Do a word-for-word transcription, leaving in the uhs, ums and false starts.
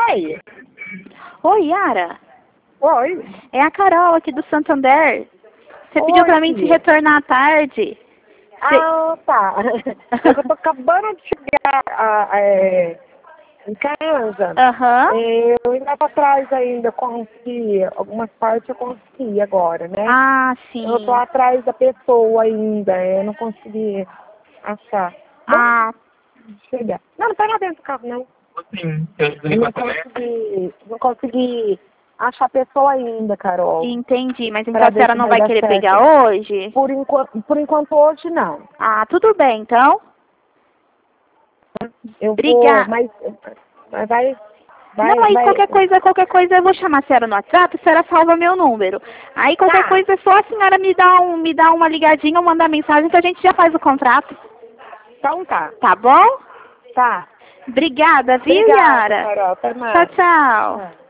Oi. Oi, Yara. Oi. É a Carol aqui do Santander. Você pediu pra mim te filha. retornar à tarde. Ah, tá. Eu tô acabando de chegar a, a, é, em casa. Aham. É, eu ainda tô atrás ainda, consegui. Algumas partes eu consegui agora, né? Ah, Eu tô sim. atrás da pessoa ainda, eu não consegui achar. Bom, Ah, chegar. Não, não tá lá dentro do carro, não. Sim, Eu não consegui, não consegui achar a pessoa ainda, Carol. entendi. Mas então Pra a ver senhora se não vai vai dar querer certo. pegar hoje? Por enquanto, por enquanto hoje não. Ah, tudo bem, então. Eu vou, Obrigada. mas, mas vai, Não, vai, aí vai. qualquer coisa, qualquer coisa eu vou chamar a senhora no WhatsApp, a senhora salva meu número. Aí qualquer Tá, coisa é só a senhora me dá um, me dá uma ligadinha ou mandar mensagem que a gente já faz o contrato. então tá. Tá bom? Tá. Obrigada, viu, Obrigada, Yara? Carol. Até Tchau, mais. tchau. Tchau.